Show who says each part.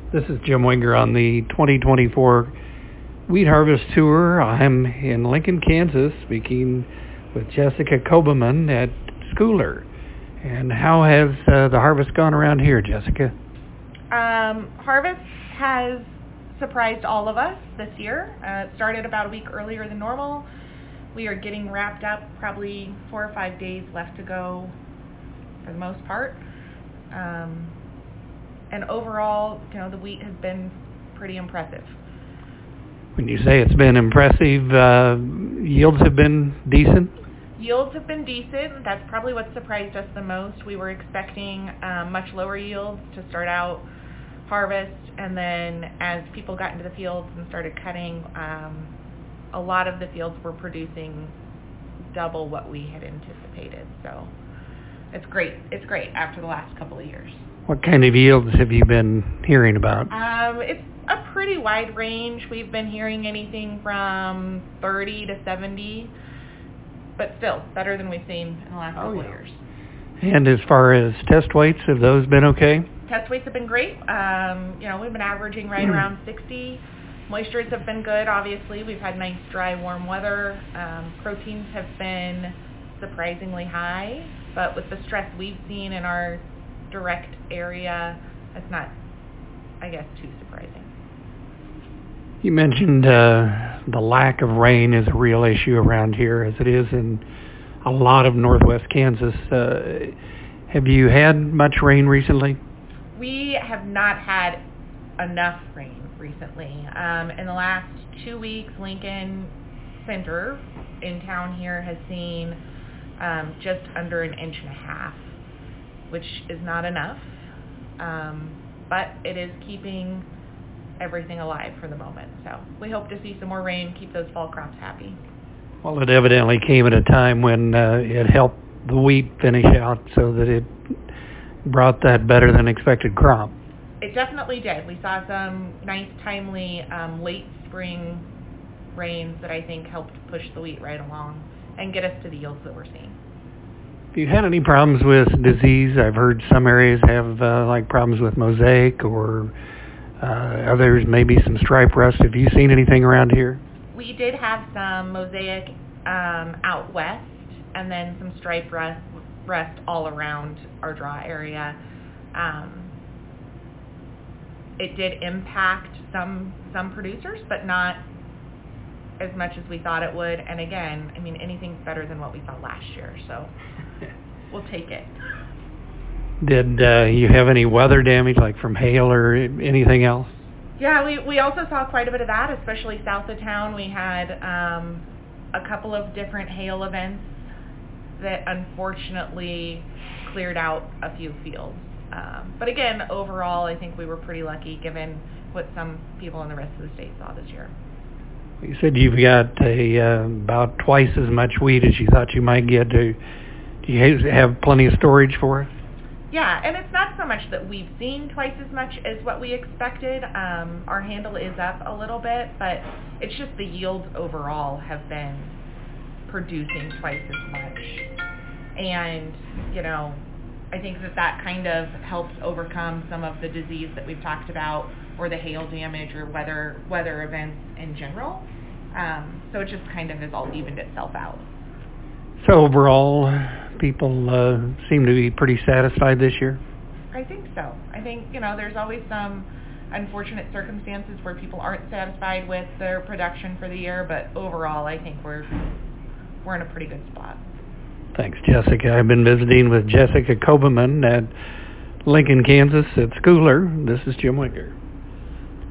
Speaker 1: This is Jim Winger on the 2024 Wheat Harvest Tour. I'm in Lincoln, Kansas, speaking with Jessica Kobeman at Schooler. And how has the harvest gone around here, Jessica?
Speaker 2: Harvest has surprised all of us this year. It started about a week earlier than normal. We are getting wrapped up, probably 4 or 5 days left to go for the most part. And overall, the wheat has been pretty impressive.
Speaker 1: When you say it's been impressive, yields have been decent?
Speaker 2: Yields have been decent. That's probably what surprised us the most. We were expecting much lower yields to start out harvest, and then as people got into the fields and started cutting, a lot of the fields were producing double what we had anticipated. So it's great. It's great after the last couple of years.
Speaker 1: What kind of yields have you been hearing about?
Speaker 2: It's a pretty wide range. We've been hearing anything from 30 to 70, but still better than we've seen in the last couple of years.
Speaker 1: And as far as test weights, have those been okay?
Speaker 2: Test weights have been great. We've been averaging right around 60. Moistures have been good, obviously. We've had nice, dry, warm weather. Proteins have been surprisingly high, but with the stress we've seen in our direct area, that's not, I guess, too surprising.
Speaker 1: You mentioned the lack of rain is a real issue around here, as it is in a lot of northwest Kansas. Have you had much rain recently?
Speaker 2: We have not had enough rain recently. In the last 2 weeks, Lincoln Center in town here has seen just under 1.5 inches, which is not enough, but it is keeping everything alive for the moment. So we hope to see some more rain, keep those fall crops happy.
Speaker 1: Well, it evidently came at a time when it helped the wheat finish out so that it brought that better than expected crop.
Speaker 2: It definitely did. We saw some nice, timely, late spring rains that I think helped push the wheat right along and get us to the yields that we're seeing.
Speaker 1: Have you had any problems with disease? I've heard some areas have problems with mosaic, or others maybe some stripe rust. Have you seen anything around here?
Speaker 2: We did have some mosaic out west, and then some stripe rust all around our draw area. It did impact some producers, but not as much as we thought it would. And again, anything's better than what we saw last year, so we'll take it.
Speaker 1: Did you have any weather damage, like from hail or anything else?
Speaker 2: Yeah, we also saw quite a bit of that, especially south of town. We had a couple of different hail events that unfortunately cleared out a few fields. But again, overall, I think we were pretty lucky given what some people in the rest of the state saw this year.
Speaker 1: You said you've got about twice as much wheat as you thought you might get. Do you have plenty of storage for it?
Speaker 2: Yeah, and it's not so much that we've seen twice as much as what we expected. Our handle is up a little bit, but it's just the yields overall have been producing twice as much. And, I think that kind of helps overcome some of the disease that we've talked about, or the hail damage, or weather events in general. So it just kind of has all evened itself out.
Speaker 1: So overall, people seem to be pretty satisfied this year?
Speaker 2: I think so. I think, there's always some unfortunate circumstances where people aren't satisfied with their production for the year, but overall, I think we're in a pretty good spot.
Speaker 1: Thanks, Jessica. I've been visiting with Jessica Kobeman at Lincoln, Kansas at Schooler. This is Jim Winger.